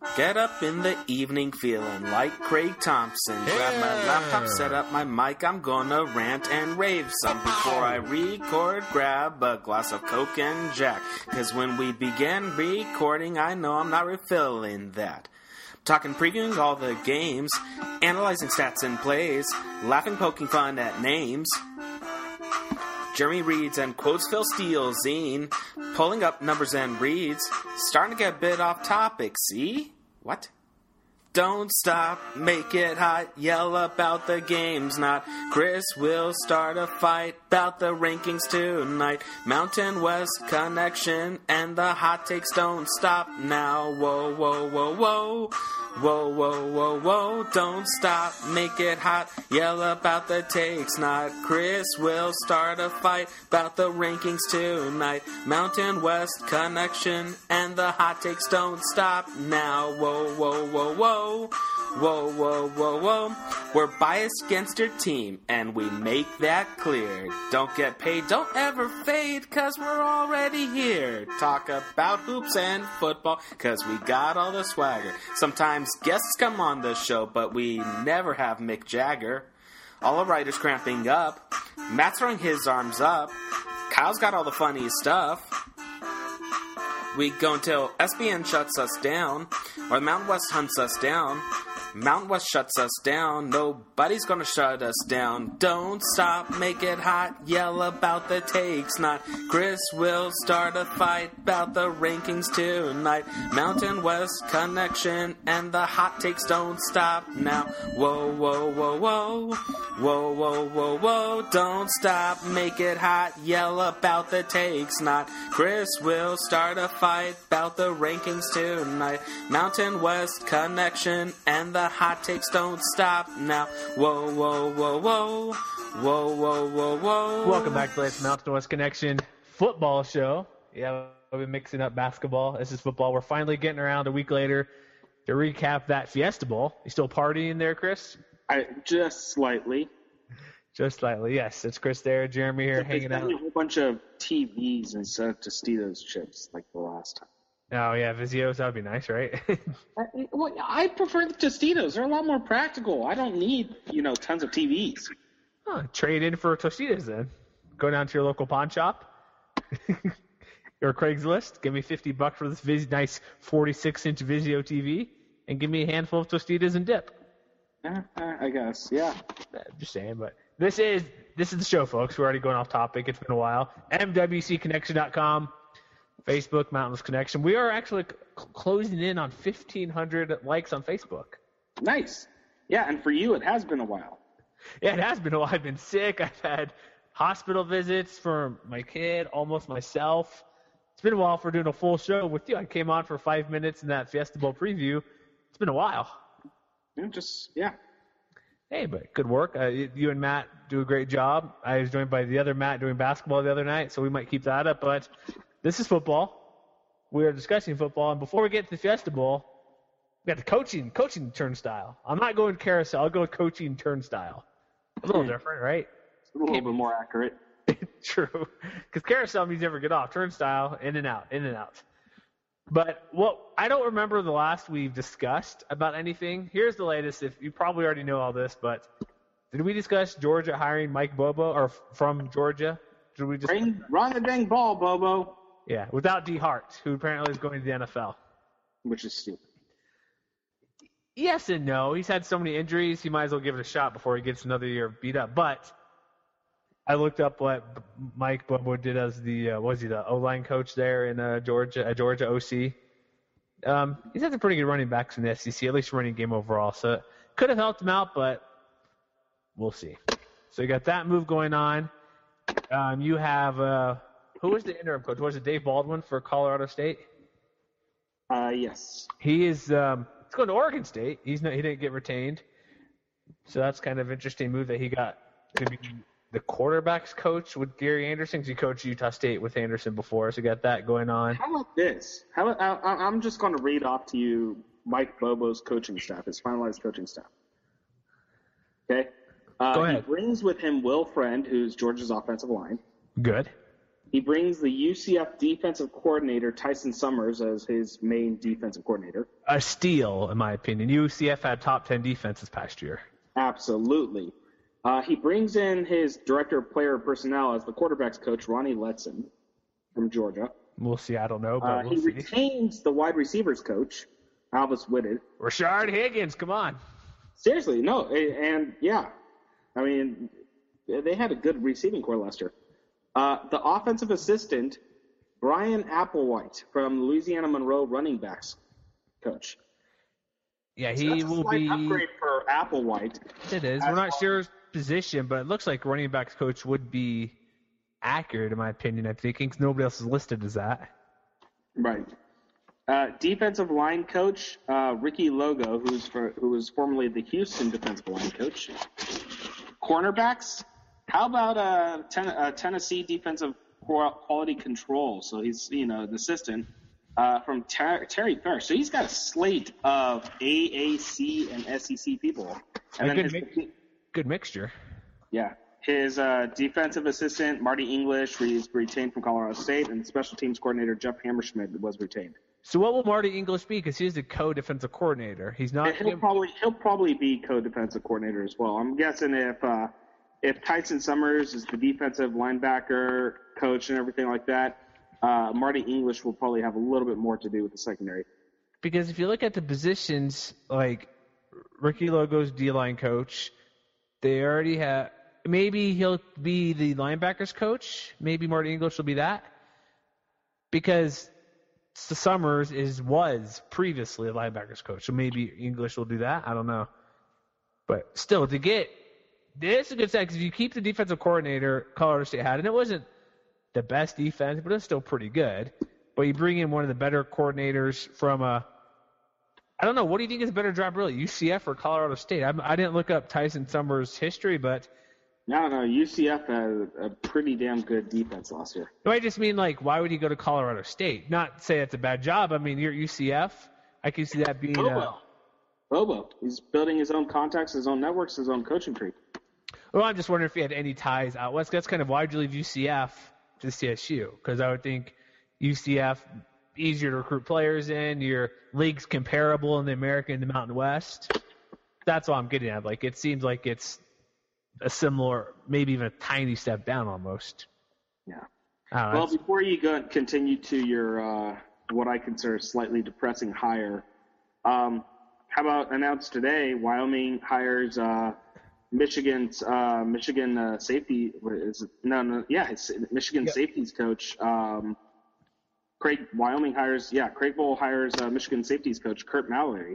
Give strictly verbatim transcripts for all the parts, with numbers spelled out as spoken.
Get up in the evening feeling like Craig Thompson. Grab my laptop, set up my mic, I'm gonna rant and rave some. Before I record, grab a glass of Coke and Jack. Cause when we begin recording, I know I'm not refilling that. Talking, previewing all the games, analyzing stats and plays, laughing, poking fun at names. Jeremy reads and quotes Phil Steele zine, pulling up numbers and reads, starting to get a bit off topic, see? What? Don't stop, make it hot, yell about the games, not Chris will start a fight about the rankings tonight. Mountain West Connection and the hot takes don't stop now. Whoa, whoa, whoa, whoa. Whoa, whoa, whoa, whoa, don't stop, make it hot, yell about the takes, not Chris will start a fight about the rankings tonight. Mountain West Connection and the hot takes don't stop now. Whoa, whoa, whoa, whoa, whoa, whoa, whoa, whoa. We're biased against your team and we make that clear. Don't get paid, don't ever fade, cause we're already here. Talk about hoops and football, cause we got all the swagger. Sometimes guests come on the show, but we never have Mick Jagger. All the writers cramping up. Matt's throwing his arms up. Kyle's got all the funny stuff. We go until S B N shuts us down, or Mountain West hunts us down. Mountain West shuts us down. Nobody's gonna shut us down. Don't stop, make it hot, yell about the takes, not Chris will start a fight about the rankings tonight. Mountain West Connection and the hot takes don't stop now. Whoa, whoa, whoa, whoa. Whoa, whoa, whoa, whoa. Don't stop, make it hot, yell about the takes, not Chris will start a fight about the rankings tonight. Mountain West Connection and the hot takes don't stop now. Whoa, whoa, whoa, whoa. Whoa, whoa, whoa, whoa. Welcome back to the latest Mountain West Connection football show. Yeah, we've been mixing up basketball. This is football. We're finally getting around a week later to recap that Fiesta Bowl. You still partying there, Chris? I just slightly. Just slightly, yes. It's Chris there, Jeremy here, hanging out. A whole bunch of T Vs instead of Tostitos chips like the last time. Oh, yeah, Vizios, that would be nice, right? I, well, I prefer the Tostitos. They're a lot more practical. I don't need, you know, tons of T Vs. Huh, trade in for Tostitos then. Go down to your local pawn shop or Craigslist. Give me fifty bucks for this Viz- nice forty-six inch Vizio T V and give me a handful of Tostitos and dip. Uh, I guess, yeah. Just saying, but this is this is the show, folks. We're already going off topic. It's been a while. M W C connection dot com. Facebook, Mountain West Connection. We are actually c- closing in on fifteen hundred likes on Facebook. Nice. Yeah, and for you, it has been a while. Yeah, it has been a while. I've been sick. I've had hospital visits for my kid, almost myself. It's been a while for doing a full show with you. I came on for five minutes in that Fiesta Bowl preview. It's been a while. Yeah, just, yeah. Hey, but good work. Uh, you and Matt do a great job. I was joined by the other Matt doing basketball the other night, so we might keep that up, but this is football. We are discussing football, and before we get to the Fiesta Bowl, we got the coaching coaching turnstile. I'm not going carousel. I'll go coaching turnstile. A little different, right? A little bit more accurate. True. Because carousel means never get off. Turnstile, in and out, in and out. But what I don't remember the last we've discussed about anything. Here's the latest. If you probably already know all this, but did we discuss Georgia hiring Mike Bobo, or from Georgia? Did we just Run, run the dang ball, Bobo. Yeah, without D. Hart, who apparently is going to the N F L. Which is stupid. Yes and no. He's had so many injuries, he might as well give it a shot before he gets another year beat up. But I looked up what Mike Bobo did as the, uh, was he the O-line coach there in uh, Georgia, uh, Georgia O C. Um, he's had some pretty good running backs in the S E C, at least running game overall. So it could have helped him out, but we'll see. So you got that move going on. Um, you have uh, – who was the interim coach? Was it Dave Baldwin for Colorado State? Uh, yes. He is um, he's going to Oregon State. He's not, he didn't get retained. So that's kind of interesting move that he got to be the quarterback's coach with Gary Anderson, because he coached Utah State with Anderson before, so you got that going on. How about this? How about, I, I'm just going to read off to you Mike Bobo's coaching staff, his finalized coaching staff. Okay? Uh, Go ahead. He brings with him Will Friend, who's Georgia's offensive line. Good. He brings the U C F defensive coordinator, Tyson Summers, as his main defensive coordinator. A steal, in my opinion. U C F had top ten defense this past year. Absolutely. Uh, he brings in his director of player personnel as the quarterback's coach, Ronnie Letson from Georgia. We'll see. I don't know, but Uh, we'll he see. retains the wide receivers coach, Alvis Whitted. Rashard Higgins, come on. Seriously, no, a- and yeah, I mean, they had a good receiving core last year. Uh, the offensive assistant, Brian Applewhite from Louisiana Monroe running backs coach. Yeah, So he that's a will slight be. upgrade for Applewhite. It is. We're not sure his position, but it looks like running backs coach would be accurate, in my opinion. I'm thinking 'cause nobody else is listed as that. Right. Uh, defensive line coach, uh, Ricky Logo, who's for, who was formerly the Houston defensive line coach. Cornerbacks, how about uh, ten, uh, Tennessee defensive quality control? So he's, you know, the assistant uh, from Ter- Terry Parrish. So he's got a slate of A A C and S E C people. And A then good, his, mi- good mixture. yeah. His uh, defensive assistant, Marty English, he's retained from Colorado State, and special teams coordinator, Jeff Hammerschmidt, was retained. So what will Marty English be? Because he's the co-defensive coordinator. He's not. He'll probably he'll probably be co-defensive coordinator as well. I'm guessing if uh, if Tyson Summers is the defensive linebacker coach and everything like that, uh, Marty English will probably have a little bit more to do with the secondary. Because if you look at the positions, like Ricky Logo's D-line coach, they already have. Maybe he'll be the linebackers coach. Maybe Marty English will be that. Because the Summers is was previously a linebackers coach, so maybe English will do that. I don't know, but still, to get this is a good set because if you keep the defensive coordinator Colorado State had, and it wasn't the best defense, but it's still pretty good. But you bring in one of the better coordinators from a, I don't know, what do you think is a better job really, U C F or Colorado State? I, I didn't look up Tyson Summers' history, but. No, no, U C F had a pretty damn good defense last year. No, I just mean, like, why would he go to Colorado State? Not say it's a bad job. I mean, you're at U C F. I can see that being Bobo. a... Bobo. He's building his own contacts, his own networks, his own coaching tree. Well, I'm just wondering if he had any ties out west. That's kind of why would you leave U C F to C S U? Because I would think U C F, easier to recruit players in. Your league's comparable in the American and the Mountain West. That's all I'm getting at. Like, it seems like it's a similar, maybe even a tiny step down almost. Yeah. I don't know, Well, that's- before you go continue to your uh, what I consider slightly depressing hire, um, how about announced today? Wyoming hires uh, Michigan's uh, Michigan uh, safety. What is it? No, no, yeah, it's Michigan Yep. safeties coach. Um, Craig Wyoming hires yeah, Craig Bowl hires uh, Michigan safeties coach Kurt Mallory.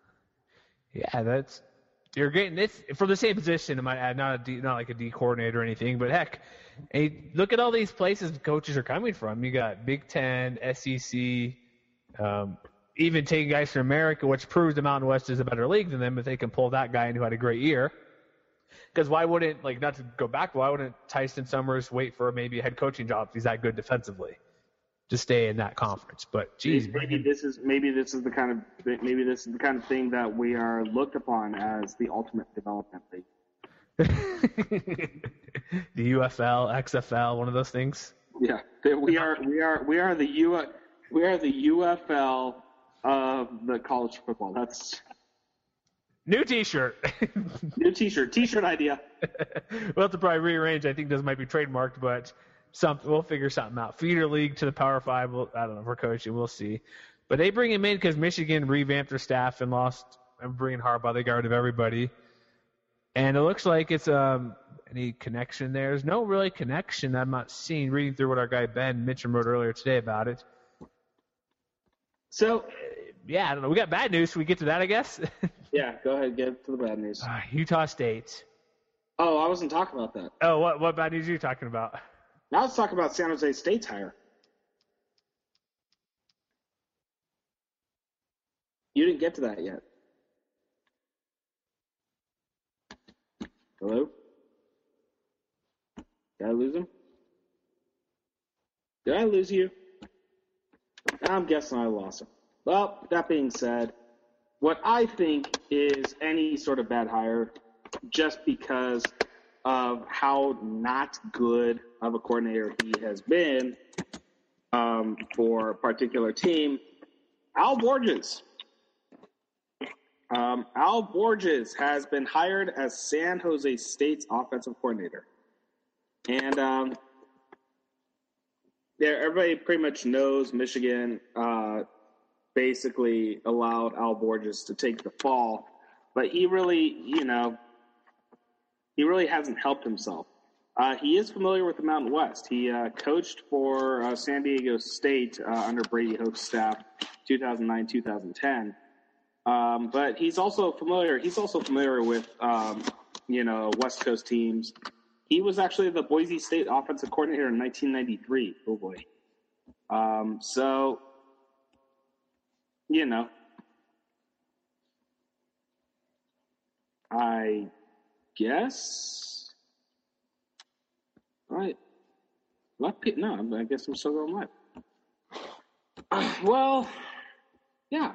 Yeah, that's you're getting it's for the same position. I might add, not a D, not like a D coordinator or anything, but heck, hey, look at all these places coaches are coming from. You got Big Ten, S E C, um, even taking guys from America, which proves the Mountain West is a better league than them if they can pull that guy in who had a great year. Because why wouldn't, like, not to go back, why wouldn't Tyson Summers wait for maybe a head coaching job if he's that good defensively to stay in that conference? But geez, maybe this is maybe this is the kind of maybe this is the kind of thing that we are looked upon as the ultimate development league. the U F L, X F L, one of those things. Yeah, we are we are we are the U we are the U F L of the college football. That's New T-shirt. new T-shirt. T-shirt idea. We'll have to probably rearrange. I think those might be trademarked, but something we'll figure something out. Feeder league to the Power Five. We'll, I don't know. For coaching, we'll see. But they bring him in because Michigan revamped their staff and lost. And bringing Harbaugh, they got rid of everybody. And it looks like it's um any connection there. There's no really connection I'm not seeing. Reading through what our guy Ben Mitchum wrote earlier today about it. So yeah, I don't know. We got bad news. Should we get to that, I guess? yeah, go ahead. Get to the bad news. uh, Utah State. Oh, I wasn't talking about that. Oh, what what bad news are you talking about? Now let's talk about San Jose State's hire. You didn't get to that yet. Hello? Did I lose him? Did I lose you? I'm guessing I lost him. Well, that being said, what I think is any sort of bad hire, just because of how not good of a coordinator he has been um, for a particular team, Al Borges. Um, Al Borges has been hired as San Jose State's offensive coordinator. And um, yeah, everybody pretty much knows Michigan uh, basically allowed Al Borges to take the fall. But he really, you know, he really hasn't helped himself. Uh, he is familiar with the Mountain West. He uh, coached for uh, San Diego State uh, under Brady Hoke's staff, two thousand nine, two thousand ten. Um, but he's also familiar. He's also familiar with, um, you know, West Coast teams. He was actually the Boise State offensive coordinator in nineteen ninety-three. Oh boy. Um, so, you know, I guess. Right. Left. No, I guess I'm still going live. Uh, well, yeah.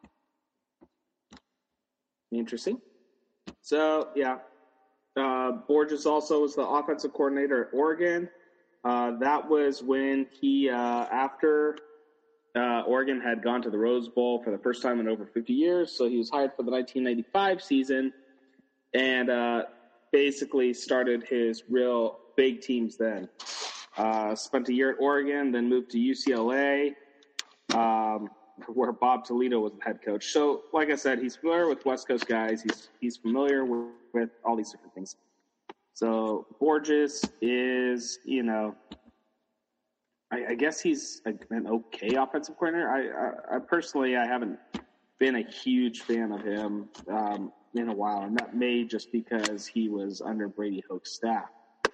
Interesting. So, yeah. Uh, Borges also was the offensive coordinator at Oregon. Uh, that was when he, uh, after uh, Oregon had gone to the Rose Bowl for the first time in over fifty years, so he was hired for the nineteen ninety-five season and uh, basically started his real big teams then. Uh, spent a year at Oregon, then moved to U C L A, um, where Bob Toledo was the head coach. So, like I said, he's familiar with West Coast guys. He's he's familiar with, with all these different things. So Borges is, you know, I, I guess he's a, an okay offensive coordinator. I, I, I personally, I haven't been a huge fan of him um, in a while, and that may just because he was under Brady Hoke's staff.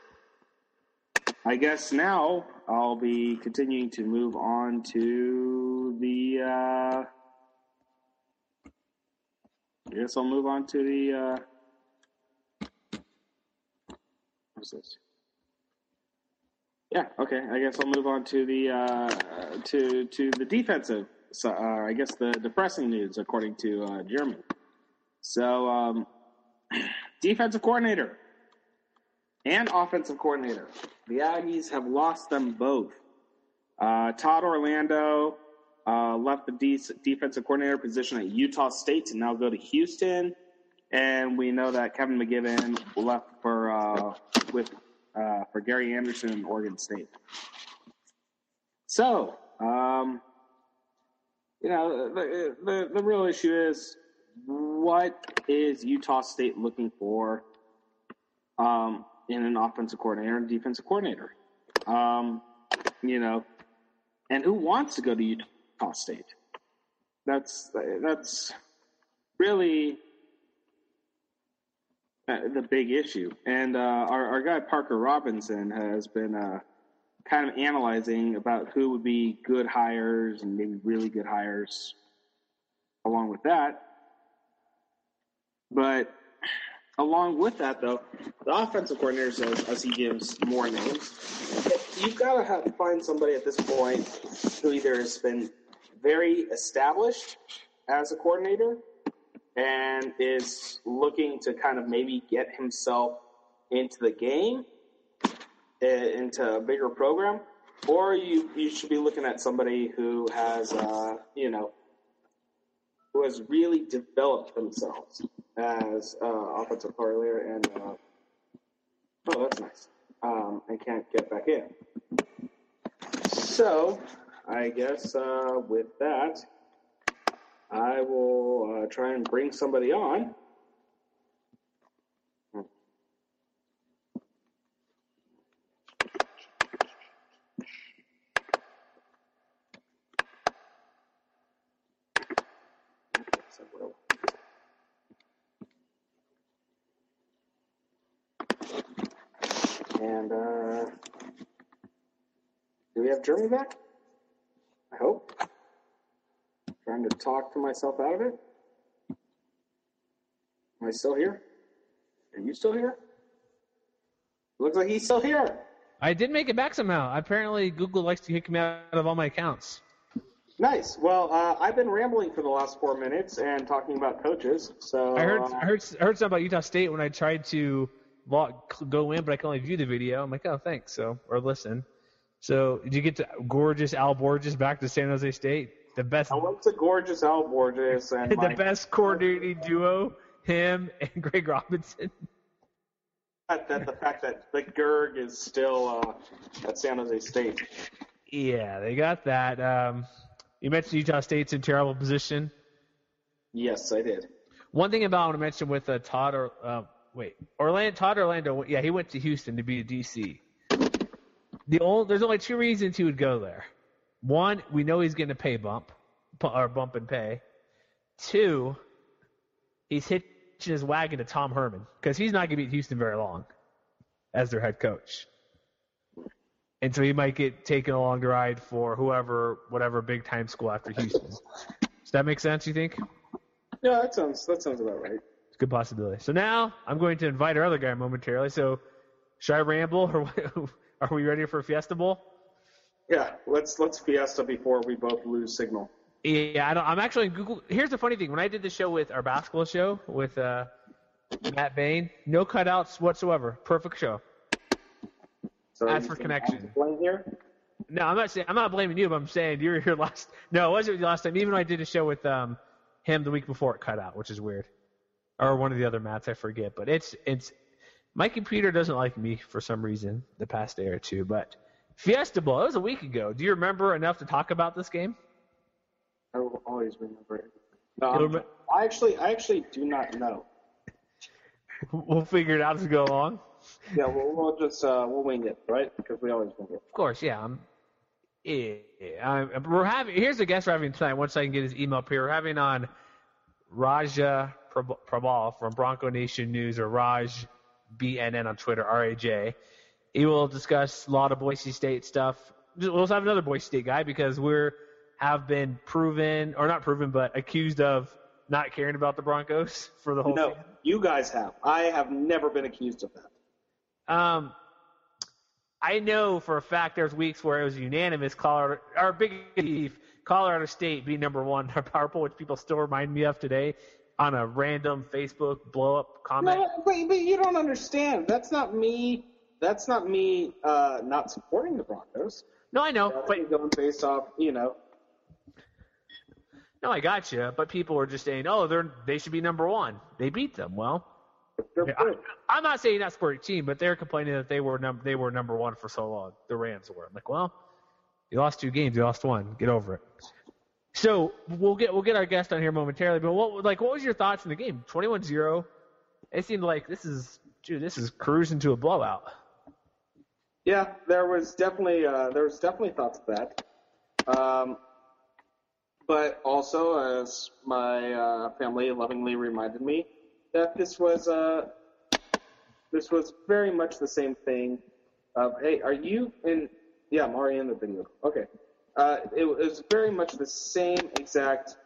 I guess now I'll be continuing to move on to the. Uh, I guess I'll move on to the. Uh, what's this? Yeah. Okay. I guess I'll move on to the uh, to to the defensive. So, uh, I guess the depressing news, according to uh, Jeremy. So, um, defensive coordinator and offensive coordinator. The Aggies have lost them both. Uh, Todd Orlando uh, left the de- defensive coordinator position at Utah State to now go to Houston, and we know that Kevin McGibbon left for uh, with uh, for Gary Anderson in Oregon State. So, um, you know, the, the the real issue is, what is Utah State looking for Um, in an offensive coordinator and defensive coordinator? Um, you know, and who wants to go to Utah State? That's that's really the big issue. And uh, our, our guy Parker Robinson has been uh, kind of analyzing about who would be good hires and maybe really good hires along with that. But along with that, though, the offensive coordinator says, as he gives more names, you've got to have, find somebody at this point who either has been very established as a coordinator and is looking to kind of maybe get himself into the game, into a bigger program, or you, you should be looking at somebody who has, uh, you know, who has really developed themselves as uh, offensive coordinator, and uh, oh, that's nice. Um, I can't get back in. So, I guess uh, with that, I will uh, try and bring somebody on. And uh, do we have Jeremy back? I hope. Trying to talk to myself out of it. Am I still here? Are you still here? Looks like he's still here. I did make it back somehow. Apparently, Google likes to kick me out of all my accounts. Nice. Well, uh, I've been rambling for the last four minutes and talking about coaches. So I heard uh, I heard I heard something about Utah State when I tried to log, go in, but I can only view the video. I'm like, oh, thanks. So or listen. So did you get to gorgeous Al Borges back to San Jose State? The best. I went to gorgeous Al Borges and the my, best coordinating duo, him and Greg Robinson. That, that the fact that the Gerg is still uh, at San Jose State. Yeah, they got that. Um, you mentioned Utah State's in terrible position. Yes, I did. One thing about I want to mention with uh, Todd or uh, wait, Orlando Todd Orlando. Yeah, he went to Houston to be a D C. The only, there's only two reasons he would go there. One, we know he's getting a pay bump, or bump in pay. Two, he's hitching his wagon to Tom Herman because he's not going to be at Houston very long as their head coach. And so he might get taken along the ride for whoever, whatever big time school after Houston. Does that make sense, you think? Yeah, that sounds that sounds about right. It's a good possibility. So now I'm going to invite our other guy momentarily. So should I ramble, or are we ready for a Fiesta Bowl? Yeah, let's let's Fiesta before we both lose signal. Yeah, I don't, I'm actually in Google. Here's the funny thing: when I did the show with our basketball show with uh, Matt Bain, no cutouts whatsoever, perfect show. So As for connection. Here? No, I'm not saying I'm not blaming you, but I'm saying you were here last. No, it wasn't the last time. Even when I did a show with um, him the week before, it cut out, which is weird. Or one of the other Matts, I forget. But it's it's my computer doesn't like me for some reason the past day or two. But Fiesta Bowl, it was a week ago. Do you remember enough to talk about this game? I will always remember it. Um, I actually I actually do not know. We'll figure it out as we go along. Yeah, we'll, we'll just uh, we'll wing it, right? Because we always wing it. Of course, yeah. I'm, yeah, I'm, we're having. Here's the guest we're having tonight. Once I can get his email up here, we're having on Raja Prabal from Bronco Nation News, or Raj B N N on Twitter, R A J. He will discuss a lot of Boise State stuff. We'll also have another Boise State guy because we're have been proven, or not proven, but accused of not caring about the Broncos for the whole No, season. You guys have. I have never been accused of that. Um, I know for a fact there's weeks where it was unanimous. Colorado, our big beef, Colorado State being number one in our power poll, which people still remind me of today on a random Facebook blow up comment. No, but, but you don't understand. That's not me. That's not me uh, not supporting the Broncos. No, I know, Uh, but going based off, you know. no, I got you. But people were just saying, "Oh, they're they should be number one. They beat them." Well, They're I, good. I'm not saying not supporting the team, but they're complaining that they were num- they were number one for so long. The Rams were. I'm like, well, you lost two games, you lost one. Get over it. So we'll get we'll get our guest on here momentarily. But what like what was your thoughts in the game? twenty-one zero. It seemed like this is dude, this is cruising to a blowout. Yeah, there was definitely uh, there was definitely thoughts of that. Um, but also, as my uh, family lovingly reminded me, that this was uh, this was very much the same thing. Of hey, are you in? Yeah, I'm already in the video. Okay, uh, it was very much the same exact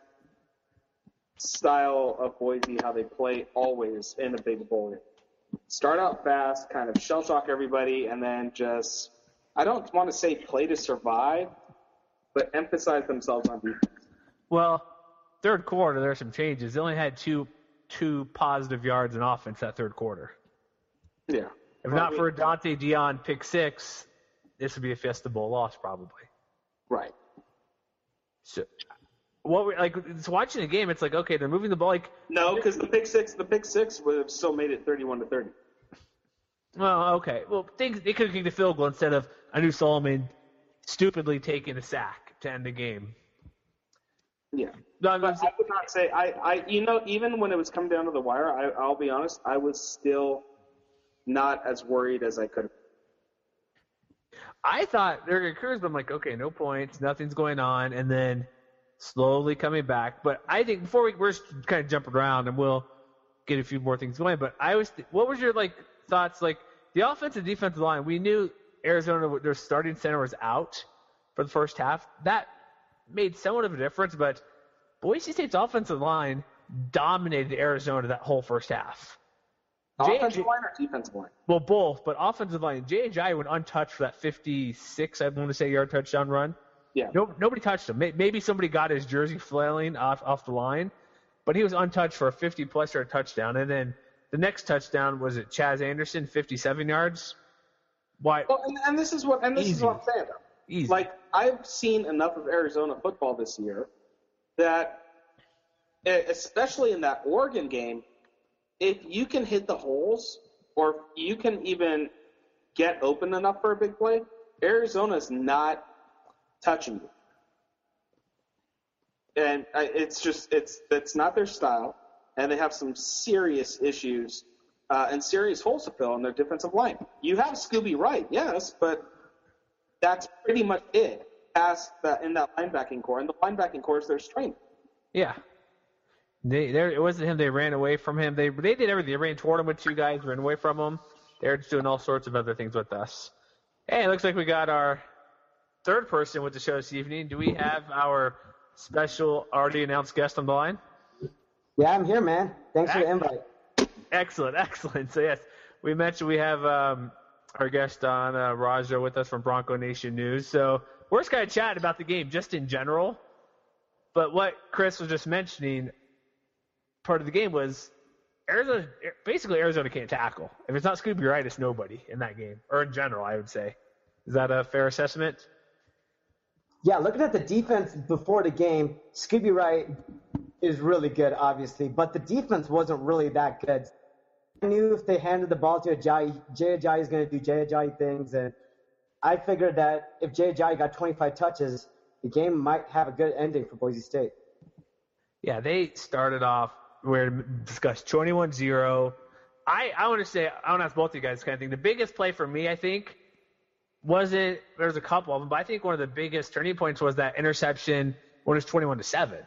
style of Boise, how they play always in a big bowl. Start out fast, kind of shell shock everybody, and then just, I don't want to say play to survive, but emphasize themselves on defense. Well, third quarter there are some changes. They only had two two positive yards in offense that third quarter. Yeah. If not for Dante Dion pick six, this would be a Fiesta Bowl loss probably. Right. So, what we like it's watching the game, it's like okay, they're moving the ball. Like No, because the pick six, the pick six would have still made it thirty-one to thirty. well, okay, well, things they could have kicked a field goal instead of Anu Solomon stupidly taking a sack to end the game. Yeah. No, I'm, But I would not say, I, I, you know, even when it was coming down to the wire, I, I'll be honest, I was still not as worried as I could have. I thought they're gonna cruise, but I'm like, okay, no points, nothing's going on, and then slowly coming back. But I think before we we're just kind of jumping around, and we'll get a few more things going. But I was, what was your like thoughts? Like the offensive defensive line, we knew Arizona, their starting center was out for the first half. That made somewhat of a difference, but Boise State's offensive line dominated Arizona that whole first half. Offensive line or defensive line? Well, both, but offensive line. J H I went untouched for that fifty-six, I want to say, yard touchdown run. Yeah. No, nobody touched him. Maybe somebody got his jersey flailing off off the line, but he was untouched for a fifty-plus yard touchdown. And then the next touchdown was it Chaz Anderson, fifty-seven yards. Why? Well, and, and this is what and this Easy. is what I'm saying though. Easy. Like I've seen enough of Arizona football this year that, especially in that Oregon game, if you can hit the holes or if you can even get open enough for a big play, Arizona's not touching you. And it's just it's it's not their style, and they have some serious issues uh, and serious holes to fill in their defensive line. You have Scooby Wright, yes, but that's pretty much it. Past that in that linebacking core, and the linebacking core is their strength. Yeah. They, there, it wasn't him. They ran away from him. They they did everything. They ran toward him with two guys, ran away from him. They're just doing all sorts of other things with us. Hey, it looks like we got our third person with the show this evening. Do we have our special already announced guest on the line? Yeah, I'm here, man. Thanks Excellent. for the invite. Excellent, excellent. So, yes, we mentioned we have um, our guest on, uh, Raja, with us from Bronco Nation News. So we're just going to chat about the game just in general. But what Chris was just mentioning, part of the game was Arizona. Basically, Arizona can't tackle. If it's not Scooby Wright, it's nobody in that game, or in general, I would say. Is that a fair assessment? Yeah, looking at the defense before the game, Scooby Wright is really good, obviously, but the defense wasn't really that good. I knew if they handed the ball to Ajayi, Jay Ajayi is going to do Jay Ajayi things, and I figured that if Jay Ajayi got twenty-five touches, the game might have a good ending for Boise State. Yeah, they started off, we're discussed twenty-one zero. I, I want to say, I want to ask both of you guys kind of thing. The biggest play for me, I think, wasn't, there's a couple of them, but I think one of the biggest turning points was that interception when it was twenty-one to seven.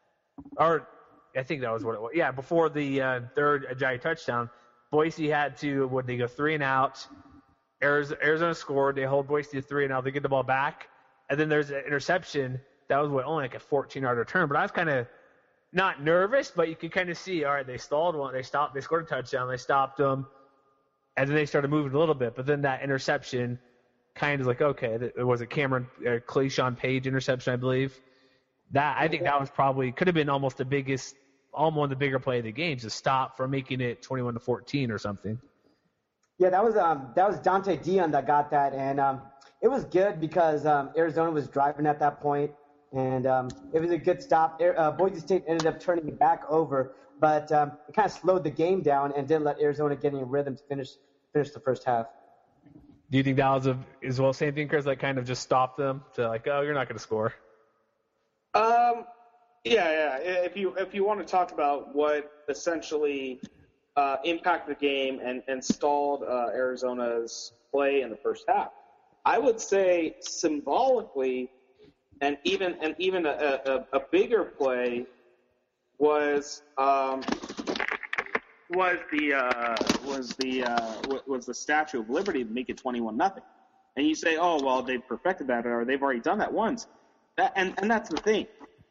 Or I think that was what it was. Yeah, before the uh, third Ajayi touchdown, Boise had to, would they go three and out? Arizona, Arizona scored. They hold Boise to three and out. They get the ball back. And then there's an interception. That was what, only like a fourteen-yard return. But I was kind of not nervous, but you could kind of see, all right, they stalled one. They stopped. They scored a touchdown. They stopped them. And then they started moving a little bit. But then that interception kind of like, okay, it was a Cameron uh, Clayshon Page interception, I believe. That I think that was probably could have been almost the biggest, almost one of the bigger play of the game to stop from making it twenty-one to fourteen or something. Yeah, that was um that was Dante Dion that got that, and um it was good because um, Arizona was driving at that point, and um, it was a good stop. Uh, Boise State ended up turning it back over, but um, it kind of slowed the game down and didn't let Arizona get any rhythm to finish finish the first half. Do you think that was a, as well same thing, Chris? Like kind of just stopped them to like, oh, you're not going to score. Um, yeah, yeah. If you if you want to talk about what essentially uh, impacted the game and and stalled uh, Arizona's play in the first half, I would say symbolically, and even and even a, a, a bigger play was um, was the uh, was the uh, was the Statue of Liberty to make it twenty-one nothing. And you say, oh well, they've perfected that, or they've already done that once. That, and and that's the thing.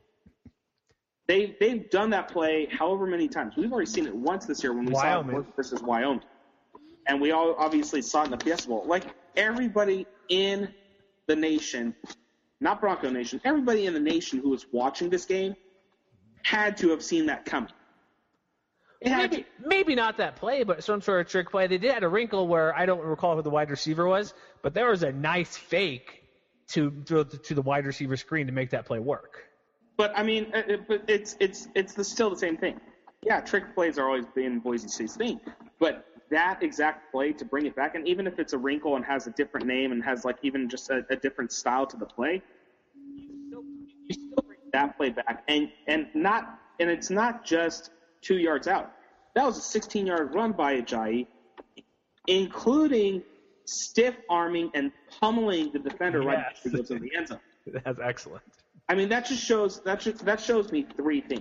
They they've done that play however many times. We've already seen it once this year when we Wyoming. saw it versus Wyoming, and we all obviously saw it in the Fiesta Bowl. Like everybody in the nation, not Bronco Nation, everybody in the nation who was watching this game had to have seen that coming. It had Maybe, to. maybe not that play, but some sort of trick play. They did have a wrinkle where I don't recall who the wide receiver was, but there was a nice fake to to, to the wide receiver screen to make that play work. But I mean, it, but it's it's it's the, still the same thing. Yeah, trick plays are always been Boise State's thing, but that exact play to bring it back, and even if it's a wrinkle and has a different name and has like even just a, a different style to the play, you still, you still bring that play back, and and not and it's not just two yards out. That was a sixteen-yard run by Ajayi, including stiff arming and pummeling the defender Yes. right before he goes in the end zone. That's excellent. I mean, that just shows that just, that shows me three things.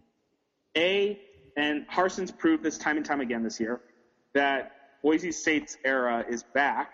A, and Harson's proved this time and time again this year, that Boise State's era is back.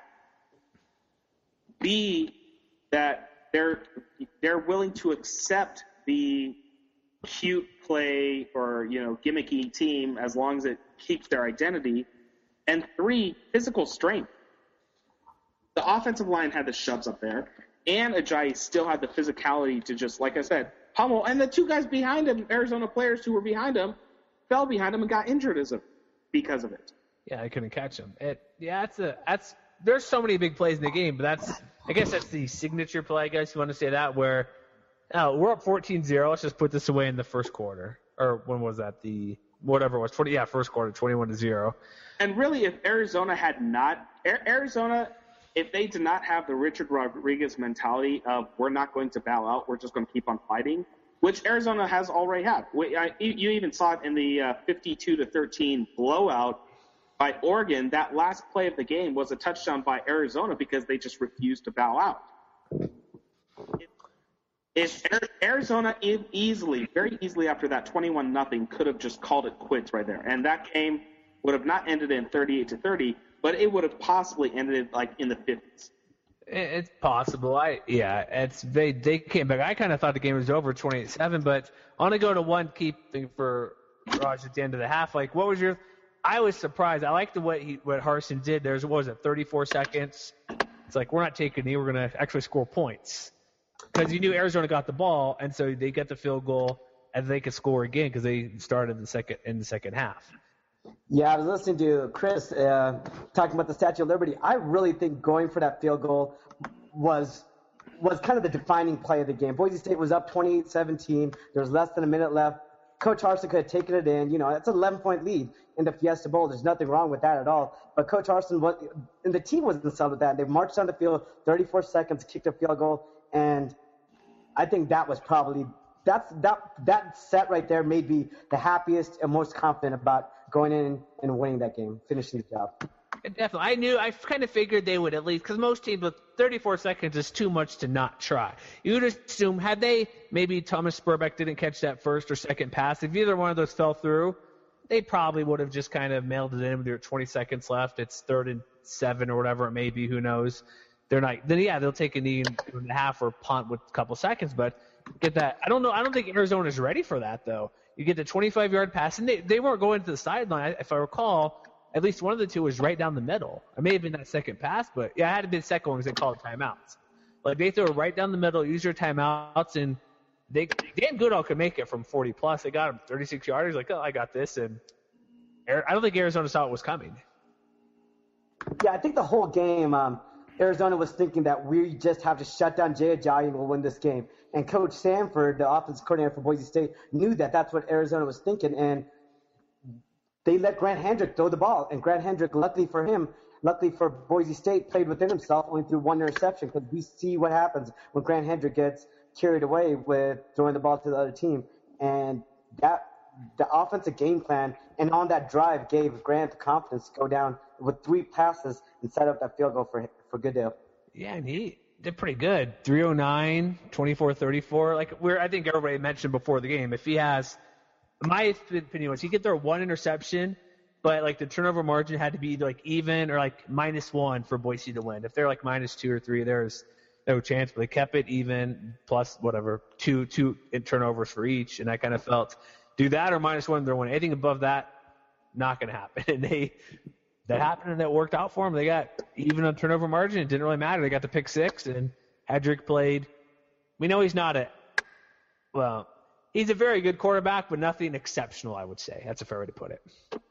B, that they're they're willing to accept the cute play or you know gimmicky team as long as it keeps their identity. And three, physical strength. The offensive line had the shoves up there. And Ajayi still had the physicality to just, like I said, pummel. And the two guys behind him, Arizona players who were behind him, fell behind him and got injured as a because of it. Yeah, I couldn't catch him. It, yeah, that's a that's. There's so many big plays in the game, but that's I guess that's the signature play. I guess you want to say that where oh, we're up fourteen zero. Let's just put this away in the first quarter, or when was that? The whatever it was, twenty. Yeah, first quarter, twenty-one to zero. And really, if Arizona had not Arizona, if they did not have the Richard Rodriguez mentality of we're not going to bow out, we're just going to keep on fighting, which Arizona has already had. We, I, you even saw it in the uh, fifty-two to thirteen blowout by Oregon. That last play of the game was a touchdown by Arizona because they just refused to bow out. If Arizona easily, very easily after that twenty-one nothing could have just called it quits right there. And that game would have not ended in thirty-eight to thirty, but it would have possibly ended like in the fifties. It's possible. I yeah, it's they they came back. I kind of thought the game was over twenty-eight seven, but I want to go to one key thing for Raj at the end of the half. Like, what was your I was surprised. I liked the way he, what Harsin did. There's, what was it, thirty-four seconds? It's like, we're not taking a knee. We're going to actually score points. Because you knew Arizona got the ball, and so they get the field goal, and they could score again because they started in the second in the second half. Yeah, I was listening to Chris uh, talking about the Statue of Liberty. I really think going for that field goal was was kind of the defining play of the game. Boise State was up twenty-eight seventeen. There was less than a minute left. Coach Harsin could have taken it in. You know, it's an eleven-point lead in the Fiesta Bowl. There's nothing wrong with that at all. But Coach Harsin, was, and the team wasn't settled with that. They marched down the field, thirty-four seconds, kicked a field goal, and I think that was probably that's that that set right there made me the happiest and most confident about going in and winning that game, finishing the job. Definitely. I knew, I kind of figured they would at least, because most teams with thirty-four seconds is too much to not try. You would assume, had they, maybe Thomas Spurbeck didn't catch that first or second pass, if either one of those fell through, they probably would have just kind of mailed it in with their twenty seconds left. It's third and seven or whatever it may be, who knows. They're not, then yeah, they'll take a knee in two and a half or punt with a couple seconds, but get that. I don't know, I don't think Arizona's ready for that, though. You get the twenty-five-yard pass, and they, they weren't going to the sideline. If I recall, at least one of the two was right down the middle. It may have been that second pass, but yeah, it had to be the second one because they called timeouts. Like, they threw it right down the middle, use your timeouts, and they Dan Goodall could make it from forty plus. They got him thirty-six yards. He's like, oh, I got this, and I don't think Arizona saw it was coming. Yeah, I think the whole game, um, Arizona was thinking that we just have to shut down Jay Ajayi and we'll win this game. And Coach Sanford, the offensive coordinator for Boise State, knew that that's what Arizona was thinking, and they let Grant Hendrick throw the ball. And Grant Hendrick, luckily for him, luckily for Boise State, played within himself, only threw one interception, because we see what happens when Grant Hendrick gets carried away with throwing the ball to the other team. And that the offensive game plan and on that drive gave Grant the confidence to go down with three passes and set up that field goal for for Goodale. Yeah, and he did pretty good. three oh nine, twenty-four thirty-four. Like, we're, I think everybody mentioned before the game, if he has, my opinion was he could throw one interception, but like the turnover margin had to be like even or like minus one for Boise to win. If they're like minus two or three, there's no chance. But they kept it even, plus whatever, two two turnovers for each. And I kind of felt, do that or minus one, they're winning. Anything above that, not going to happen. And they that happened, and that worked out for them. They got even on turnover margin. It didn't really matter. They got the pick six, and Hedrick played. We know he's not a well. He's a very good quarterback, but nothing exceptional, I would say. That's a fair way to put it.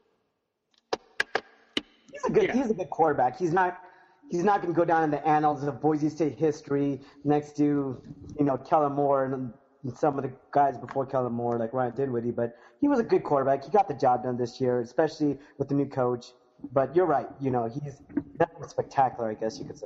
He's a good. Yeah. He's a good quarterback. He's not. He's not going to go down in the annals of Boise State history next to, you know, Kellen Moore and, and some of the guys before Kellen Moore, like Ryan Dinwiddie. But he was a good quarterback. He got the job done this year, especially with the new coach. But you're right. You know, he's nothing spectacular, I guess you could say.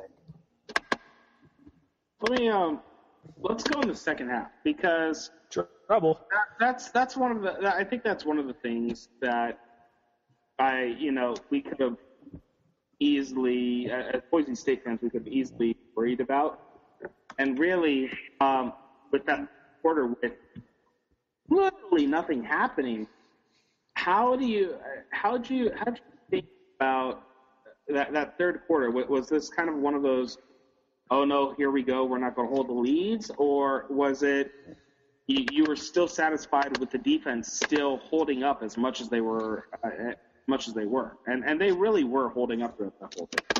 Let me um, let's go in the second half, because Trouble. that, that's that's one of the. I think that's one of the things that I, you know, we could have easily, as Boise State fans, we could have easily worried about. And really, um, with that quarter, with literally nothing happening, how do you, how do you, how do you think about that that third quarter? Was this kind of one of those, oh no, here we go, we're not going to hold the leads, or was it you, you were still satisfied with the defense still holding up as much as they were, uh, much as they were, and and they really were holding up throughout that whole thing?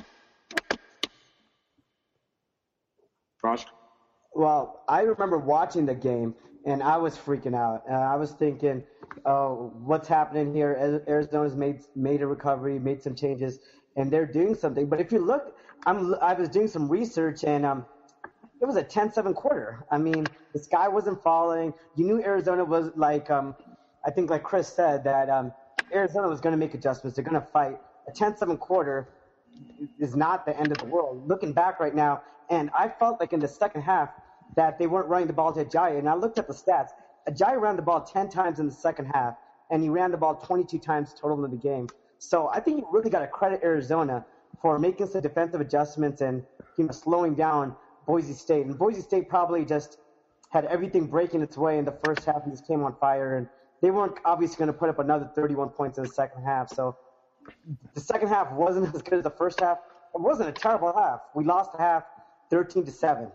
Raj? Well, I remember watching the game, and I was freaking out. And I was thinking, uh, what's happening here. Arizona's made made a recovery, made some changes, and they're doing something. But if you look, I'm I was doing some research, and um, it was a ten seven quarter. I mean, the sky wasn't falling. You knew Arizona was like, um, I think like Chris said, that um, Arizona was going to make adjustments. They're going to fight. A ten seven quarter is not the end of the world. Looking back right now, and I felt like in the second half that they weren't running the ball to Ajayi, and I looked at the stats. Ajayi ran the ball ten times in the second half, and he ran the ball twenty-two times total in the game. So I think you really got to credit Arizona for making some defensive adjustments and, you know, slowing down Boise State. And Boise State probably just had everything breaking its way in the first half and just came on fire. And they weren't obviously going to put up another thirty-one points in the second half. So the second half wasn't as good as the first half. It wasn't a terrible half. We lost the half thirteen to seven.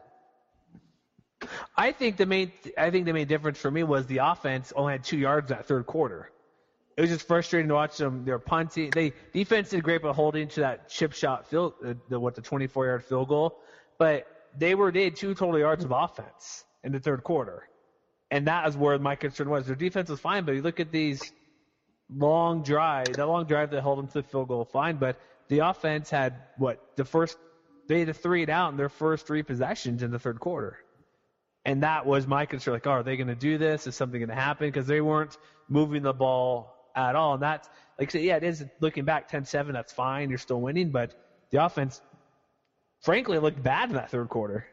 I think the main I think the main difference for me was the offense only had two yards that third quarter. It was just frustrating to watch them. They're punting. They defense did great by holding to that chip shot field, uh, the, what the twenty-four yard field goal, but they were they had two total yards of offense in the third quarter, and that is where my concern was. Their defense was fine, but you look at these long drive, that long drive that held them to the field goal, fine, but the offense had what the first they had to three it out in their first three possessions in the third quarter. And that was my concern. Like, oh, are they going to do this? Is something going to happen? Because they weren't moving the ball at all. And that's, like I said, yeah, it is looking back ten seven. That's fine. You're still winning. But the offense, frankly, looked bad in that third quarter.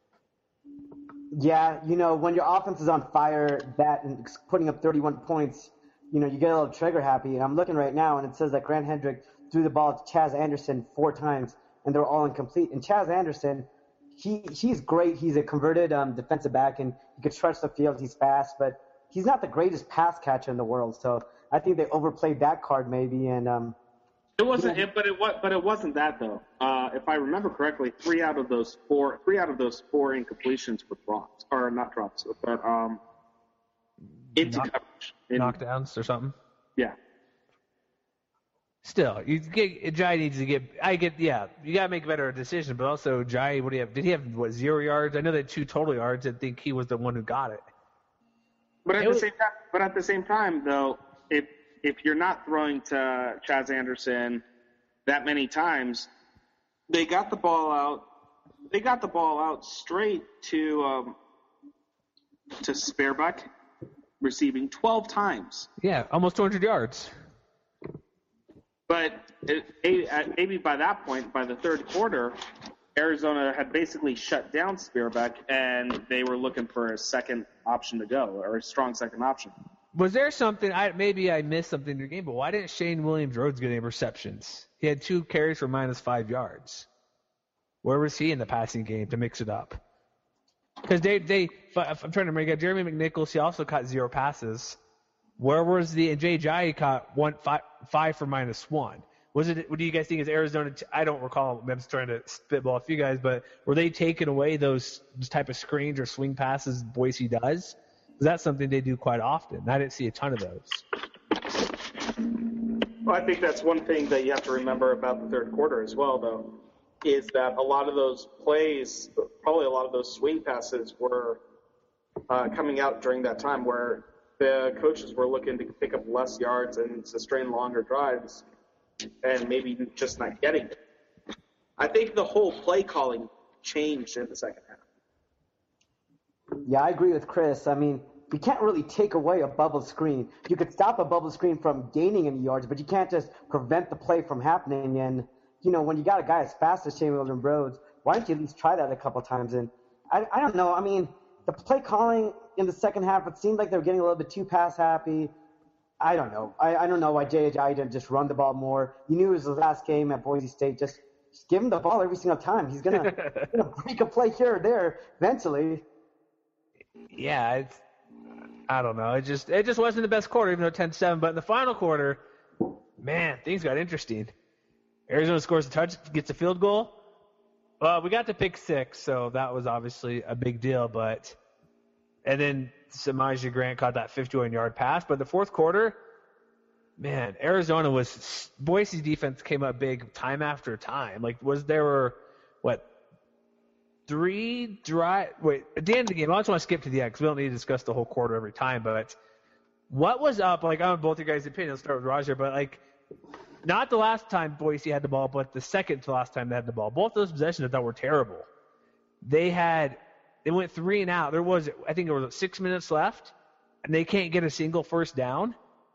Yeah, you know, when your offense is on fire, that and putting up thirty-one points, you know, you get a little trigger happy. And I'm looking right now, and it says that Grant Hendrick threw the ball to Chaz Anderson four times, and they're all incomplete. And Chaz Anderson, He he's great. He's a converted um, defensive back, and he could stretch the field. He's fast, but he's not the greatest pass catcher in the world. So I think they overplayed that card maybe. And um, it wasn't, it, but it was, but it wasn't that though. Uh, if I remember correctly, three out of those four, three out of those four incompletions were drops, or not drops, but um, into Knock, coverage, in, knockdowns or something. Yeah. Still, you get Jai needs to get. I get, yeah. You gotta make a better decision, but also Jai, what do you have? Did he have what zero yards? I know they had two total yards. I think he was the one who got it. But at it the was, same time, but at the same time, though, if if you're not throwing to Chaz Anderson that many times, they got the ball out. They got the ball out straight to um, to Sparebuck, receiving twelve times. Yeah, almost two hundred yards. But it, maybe by that point, by the third quarter, Arizona had basically shut down Spearbeck, and they were looking for a second option to go, or a strong second option. Was there something, I maybe I missed something in your game, but why didn't Shane Williams-Rhodes get any receptions? He had two carries for minus five yards. Where was he in the passing game to mix it up? Because they, they, I'm trying to remember, Jeremy McNichols, he also caught zero passes. Where was the Jay Jai caught one five, five for minus one? Was it? What do you guys think is Arizona? I don't recall. I'm just trying to spitball a few guys, but were they taking away those type of screens or swing passes Boise does? Is that something they do quite often? I didn't see a ton of those. Well, I think that's one thing that you have to remember about the third quarter as well, though, is that a lot of those plays, probably a lot of those swing passes, were uh, coming out during that time where the coaches were looking to pick up less yards and sustain longer drives and maybe just not getting it. I think the whole play calling changed in the second half. Yeah, I agree with Chris. I mean, you can't really take away a bubble screen. You could stop a bubble screen from gaining any yards, but you can't just prevent the play from happening. And, you know, when you got a guy as fast as Shane Williams-Rhodes, why don't you at least try that a couple times? And I, I don't know. I mean, the play calling in the second half, it seemed like they were getting a little bit too pass happy. I don't know. I, I don't know why Jay Ajayi didn't just run the ball more. You knew it was the last game at Boise State. Just, just give him the ball every single time. He's gonna, gonna break a play here or there eventually. Yeah, it's, I don't know. It just it just wasn't the best quarter, even though ten seven. But in the final quarter, man, things got interesting. Arizona scores a touch, gets a field goal. Well, we got to pick six, so that was obviously a big deal. But and then Samaje Grant caught that fifty-one yard pass. But the fourth quarter, man, Arizona was Boise's defense came up big time after time. Like, was there were what three drive? Wait, at the end of the game, I just want to skip to the end because we don't need to discuss the whole quarter every time. But what was up? Like, I don't know both your guys' opinions. I'll start with Roger, but like, not the last time Boise had the ball, but the second to last time they had the ball. Both those possessions I thought were terrible. They had, they went three and out. There was, I think, there was six minutes left, and they can't get a single first down.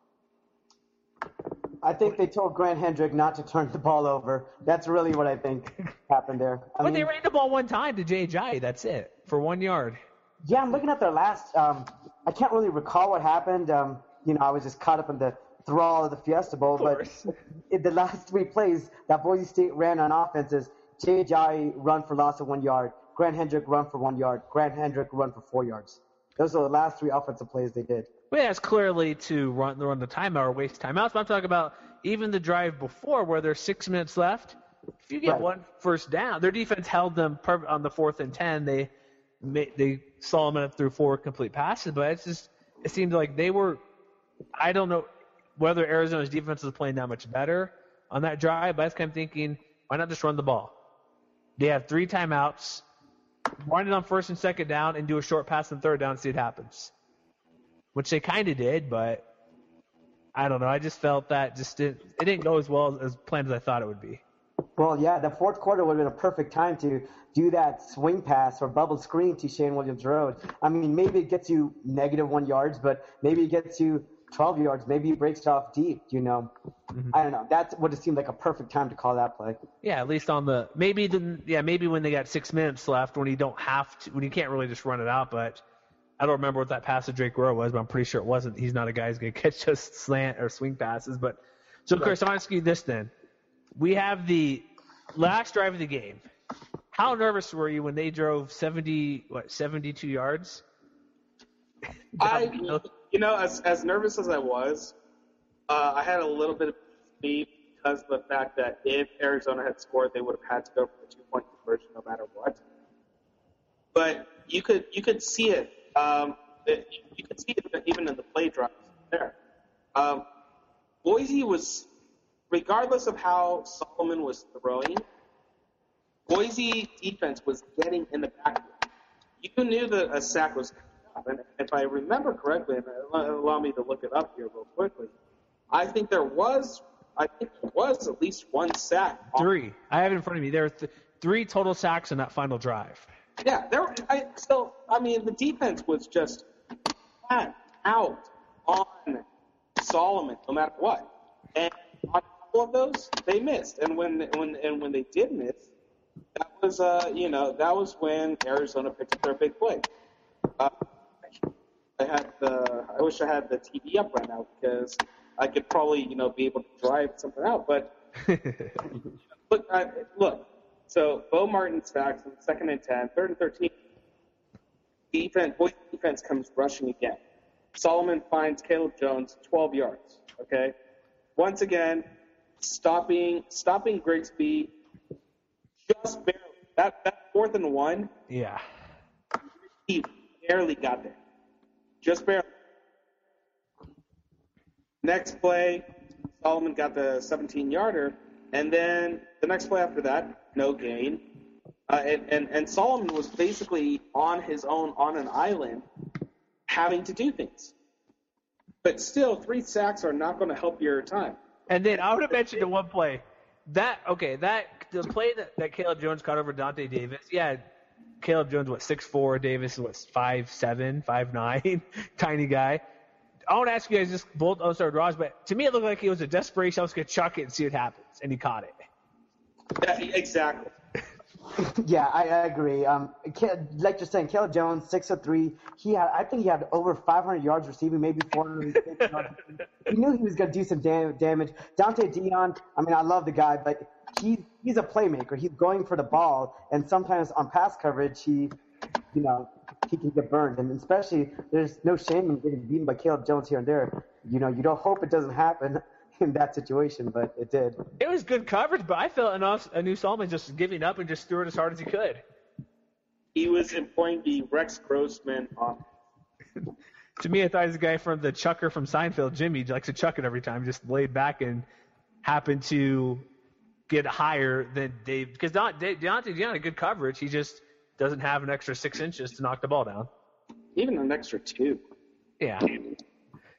I think they told Grant Hendrick not to turn the ball over. That's really what I think happened there. I But mean, they ran the ball one time to Jay Ajayi. That's it, for one yard. yeah, I'm looking at their last. Um, I can't really recall what happened. Um, you know, I was just caught up in the thrall of the Fiesta Bowl. But in the last three plays that Boise State ran on offense is Jay Ajayi run for loss of one yard, Grant Hendrick run for one yard, Grant Hendrick run for four yards. Those are the last three offensive plays they did. Well, that's clearly to run, run the timeout or waste timeouts. But I'm talking about even the drive before where there's six minutes left. If you get Right. one first down, their defense held them per- on the fourth and ten. They they Solomon threw four complete passes, but it's just it seemed like they were. I don't know whether Arizona's defense was playing that much better on that drive, but I was kind of thinking, why not just run the ball? They have three timeouts, run it on first and second down, and do a short pass on third down and see what happens. Which they kind of did, but I don't know. I just felt that just didn't, it didn't go as well as planned as I thought it would be. Well, yeah, the fourth quarter would have been a perfect time to do that swing pass or bubble screen to Shane Williams Road. I mean, maybe it gets you negative one yards, but maybe it gets you twelve yards. Maybe it breaks it off deep, you know. Mm-hmm. I don't know. That would have seemed like a perfect time to call that play. Yeah, at least on the maybe the yeah maybe when they got six minutes left when you don't have to when you can't really just run it out. But I don't remember what that pass to Drake Rowe was, but I'm pretty sure it wasn't. He's not a guy who's going to catch just slant or swing passes. But so, Chris, I want to ask you this then. We have the last drive of the game. How nervous were you when they drove seventy what seventy-two yards? I, you know, as as nervous as I was, uh, I had a little bit of sleep because of the fact that if Arizona had scored, they would have had to go for the two-point conversion no matter what. But you could you could see it. Um, it you could see it even in the play drives there. Um, Boise was, regardless of how Solomon was throwing, Boise defense was getting in the backfield. You knew that a sack was coming up. And if I remember correctly, and allow me to look it up here real quickly, I think there was, I think there was at least one sack. Three. I have it in front of me. There are th- three total sacks in that final drive. Yeah, there. Were, I, so I mean, the defense was just flat out on Solomon, no matter what. And on a couple of those, they missed. And when when and when they did miss, that was uh you know that was when Arizona picked up their big play. Uh, I had the I wish I had the T V up right now because I could probably you know be able to drive something out. But look, I, look. So Bo Martin stacks on second and ten, third and thirteen. Defense, Boise defense comes rushing again. Solomon finds Caleb Jones twelve yards. Okay, once again, stopping stopping Grigsby just barely. That that fourth and one. Yeah. He barely got there, just barely. Next play, Solomon got the seventeen-yarder, and then the next play after that. No gain. Uh, and, and, and Solomon was basically on his own on an island having to do things. But still, three sacks are not going to help your time. And then I would have mentioned the one play. That, okay, that the play that, that Caleb Jones caught over Dante Davis, yeah, Caleb Jones, what, six foot four, Davis, what, five seven, five nine, tiny guy. I want to ask you guys this, both, oh, sorry, Raj, but to me it looked like it was a desperation. I was going to chuck it and see what happens, and he caught it. Yeah, exactly. Yeah, I, I agree. Um, like you're saying, Caleb Jones, six foot three. He had, I think he had over five hundred yards receiving, maybe four hundred yards. He knew he was going to do some dam- damage. Dante Dion, I mean, I love the guy, but he he's a playmaker. He's going for the ball, and sometimes on pass coverage, he, you know, he can get burned. And especially, there's no shame in getting beaten by Caleb Jones here and there. You know, you don't hope it doesn't happen in that situation, but it did. It was good coverage, but I felt enough, I knew Solomon just giving up and just threw it as hard as he could. He was employing the Rex Grossman offense. To me, I thought he was the guy from the Chucker from Seinfeld, Jimmy. He likes to chuck it every time, just laid back and happened to get higher than Dave. Because Deontay Deontay had good coverage. He just doesn't have an extra six inches to knock the ball down. Even an extra two. Yeah.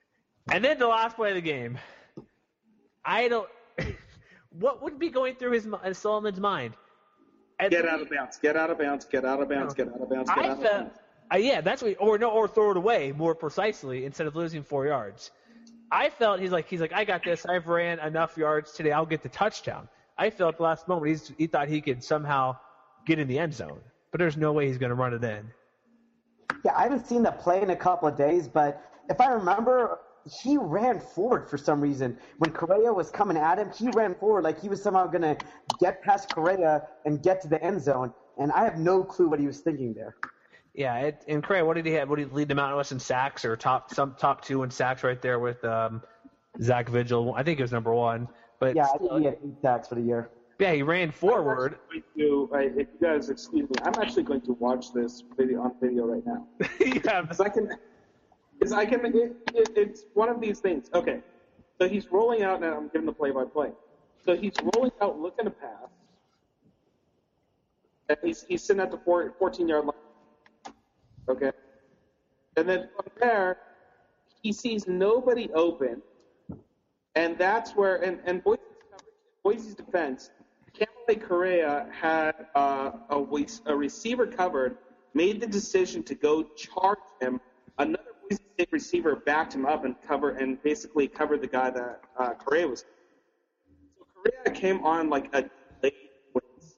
And then the last play of the game. I don't. What would be going through his uh, Solomon's mind? At Get three, out of bounds. Get out of bounds. Get out of bounds. Get out of bounds. Get I out of felt, bounds. uh, yeah, that's what. Or no, or throw it away more precisely instead of losing four yards. I felt he's like he's like I got this. I've ran enough yards today. I'll get the touchdown. I felt the last moment he's, he thought he could somehow get in the end zone, but there's no way he's going to run it in. Yeah, I haven't seen that play in a couple of days, but if I remember, he ran forward for some reason. When Correa was coming at him, he ran forward like he was somehow going to get past Correa and get to the end zone, and I have no clue what he was thinking there. Yeah, it, and Correa, what did he have? What did he lead the Mountain West in sacks or top some top two in sacks right there with um, Zach Vigil? I think it was number one. But Yeah, I still, think he had eight sacks for the year. yeah, he ran forward. I'm to, uh, if you guys excuse me, I'm actually going to watch this video on video right now. yeah, Because I can, because I can. It, it, it's one of these things. Okay, so he's rolling out now. I'm giving the play-by-play. So he's rolling out, looking to pass, and he's he's sitting at the four, fourteen-yard line. Okay, and then from there, he sees nobody open, and that's where and and Boise's, Boise's defense, Cameron Correa had uh, a a receiver covered, made the decision to go charge him. Another Boise State receiver backed him up and cover and basically covered the guy that uh, Correa was. So Correa came on like a late blitz.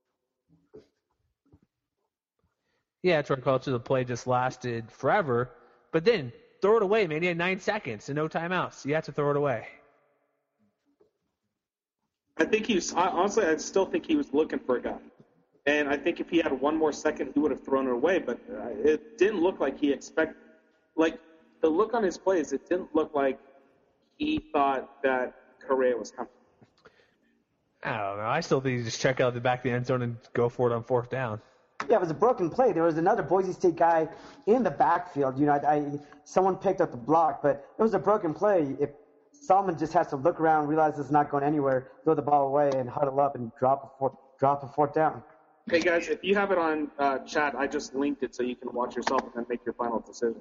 Yeah, it's recalled to the play just lasted forever, but then throw it away, man. He had nine seconds and no timeouts. You have to throw it away. I think he was, honestly, I still think he was looking for a guy. And I think if he had one more second, he would have thrown it away. But uh, it didn't look like he expected, like the look on his plays, it didn't look like he thought that Correa was coming. I don't know. I still think you just check out the back of the end zone and go for it on fourth down. Yeah, it was a broken play. There was another Boise State guy in the backfield. You know, I, I someone picked up the block, but it was a broken play. If Solomon just has to look around, realize it's not going anywhere, throw the ball away, and huddle up and drop a fourth, drop a fourth down. Hey guys, if you have it on uh, chat, I just linked it so you can watch yourself and then make your final decision.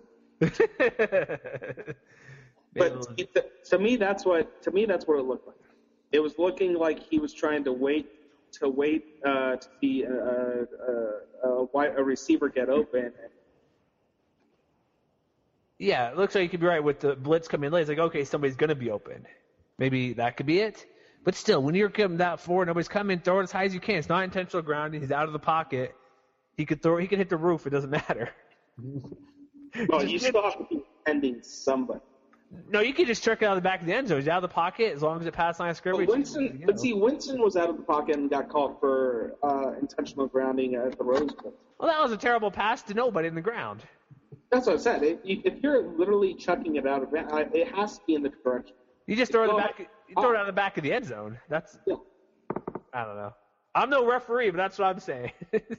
But it, to me, that's what to me that's what it looked like. It was looking like he was trying to wait to wait uh, to see a, a, a, a receiver get open. Yeah, it looks like you could be right with the blitz coming late. It's like, okay, somebody's going to be open. Maybe that could be it. But still, when you're coming that forward, nobody's coming, throw it as high as you can. It's not intentional grounding. He's out of the pocket. He could throw. He could hit the roof. It doesn't matter. Well, you still have to be defending somebody. No, you could just trick it out of the back of the end zone. He's out of the pocket as long as it passed line of scrimmage. But Winston, you know. But see, Winston was out of the pocket and got called for uh, intentional grounding at the Rose Bowl. Well, that was a terrible pass to nobody in the ground. That's what I said. If, if you're literally chucking it out of bounds, it has to be in the direction. You just throw it, the back, you throw it out of the back of the end zone. That's yeah. I don't know. I'm no referee, but that's what I'm saying.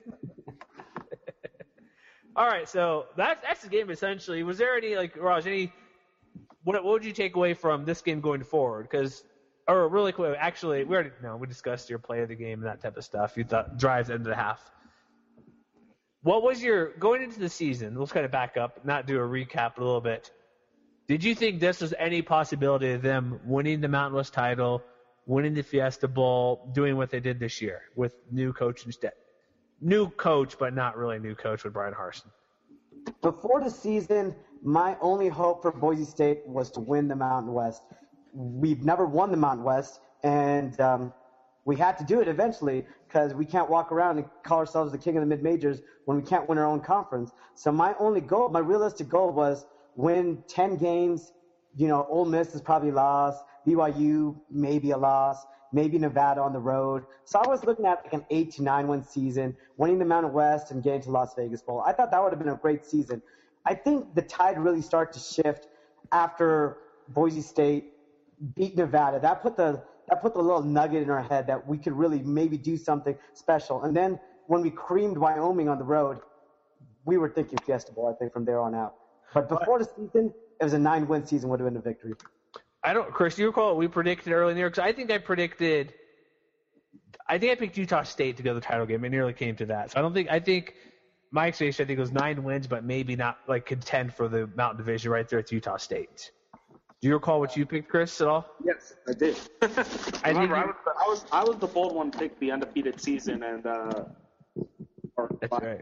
All right, so that's that's the game essentially. Was there any like Raj? Any what what would you take away from this game going forward? Because or really quick, actually, we already no, we discussed your play of the game and that type of stuff. You thought drives end of the half. What was your going into the season? Let's kind of back up, not do a recap a little bit. Did you think this was any possibility of them winning the Mountain West title, winning the Fiesta Bowl, doing what they did this year with new coach instead? New coach, but not really new coach with Brian Harsin. Before the season, my only hope for Boise State was to win the Mountain West. We've never won the Mountain West, and um, we had to do it eventually because we can't walk around and call ourselves the king of the mid-majors when we can't win our own conference. So my only goal, my realistic goal was win ten games. You know, Ole Miss is probably lost. B Y U maybe a loss. Maybe Nevada on the road. So I was looking at like an eight to nine win season, winning the Mountain West and getting to Las Vegas Bowl. I thought that would have been a great season. I think the tide really started to shift after Boise State beat Nevada. That put the that put the little nugget in our head that we could really maybe do something special. And then when we creamed Wyoming on the road, we were thinking Fiesta Bowl, I think, from there on out. But before the season, it was a nine-win season would have been a victory. I don't, Chris, do you recall what we predicted early in the year? Because I think I predicted, I think I picked Utah State to go to the title game. It nearly came to that. So I don't think, I think my expectation, I think it was nine wins, but maybe not like contend for the Mountain Division right there at Utah State. Do you recall what you picked, Chris, at all? Yes, I did. I Remember, think I was, I was I was the bold one to pick the undefeated season, and uh, or, That's right.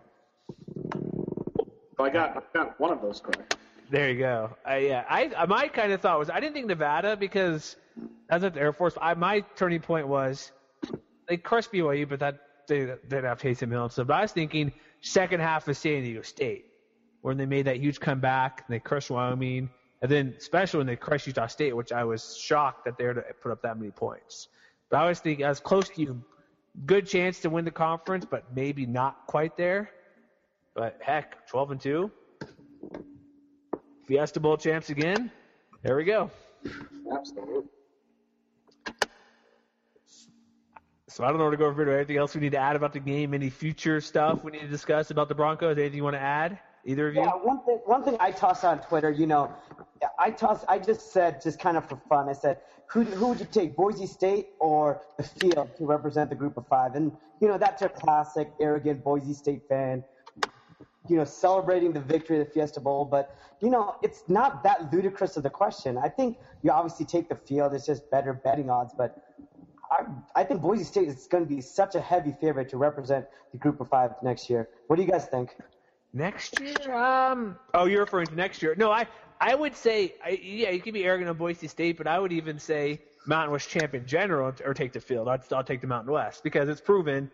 So I got I got one of those correct. There you go. I, yeah, I my kind of thought was I didn't think Nevada because I was at the Air Force. I, my turning point was they crushed B Y U, but that they, they didn't have Taysom Hill and stuff. But I was thinking second half of San Diego State, when they made that huge comeback and they crushed Wyoming, and then especially when they crushed Utah State, which I was shocked that they were to put up that many points. But I was thinking I was close to you, good chance to win the conference, but maybe not quite there. But heck, twelve and two. Fiesta Bowl champs again. There we go. Absolutely. So I don't know where to go over here. Anything else we need to add about the game? Any future stuff we need to discuss about the Broncos? Anything you want to add? Either of you? Yeah, one thing, one thing I tossed on Twitter, you know, I tossed, I just said, just kind of for fun, I said, who who would you take, Boise State or the field to represent the group of five? And, you know, that's a classic, arrogant Boise State fan, you know, celebrating the victory of the Fiesta Bowl. But, you know, it's not that ludicrous of the question. I think you obviously take the field. It's just better betting odds. But I, I think Boise State is going to be such a heavy favorite to represent the group of five next year. What do you guys think? Next year? Um. Oh, you're referring to next year. No, I, I would say, I, yeah, you can be arrogant on Boise State, but I would even say Mountain West champion general or take the field. I'd, I'll take the Mountain West because it's proven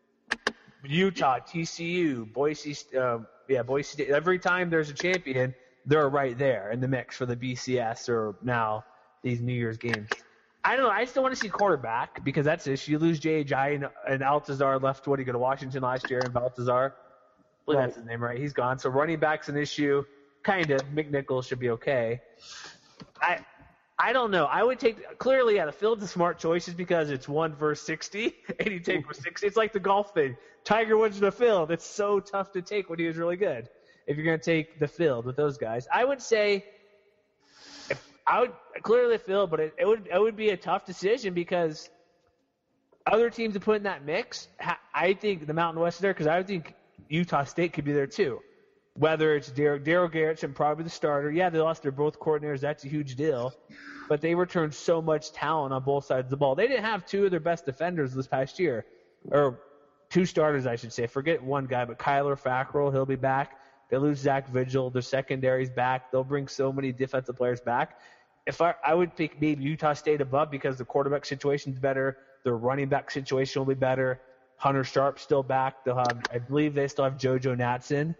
Utah, T C U, Boise, uh, yeah, Boise State. Every time there's a champion, they're right there in the mix for the B C S or now these New Year's games. I don't know. I still want to see quarterback because that's the issue. You lose J H I and, and Altazar left. What, he go to Washington last year and Baltazar? I believe that's his name, right? He's gone. So running back's an issue. Kind of. McNichols should be okay. I I don't know. I would take – clearly, yeah, the field's a smart choice just because it's one versus sixty, and you take for sixty. It's like the golf thing. Tiger Woods in the field. It's so tough to take when he was really good if you're going to take the field with those guys. I would say if – I would clearly the field, but it, it would it would be a tough decision because other teams to put in that mix, I think the Mountain West is there because I would think – Utah State could be there too. Whether it's Darryl Garrettson, probably the starter. Yeah, they lost their both coordinators. That's a huge deal. But they returned so much talent on both sides of the ball. They didn't have two of their best defenders this past year. Or two starters, I should say. Forget one guy, but Kyler Fackrell, he'll be back. They lose Zach Vigil. Their secondary's back. They'll bring so many defensive players back. If I, I would pick maybe Utah State above because the quarterback situation's better. Their running back situation will be better. Hunter Sharp's still back. They'll have, I believe they still have JoJo Natson.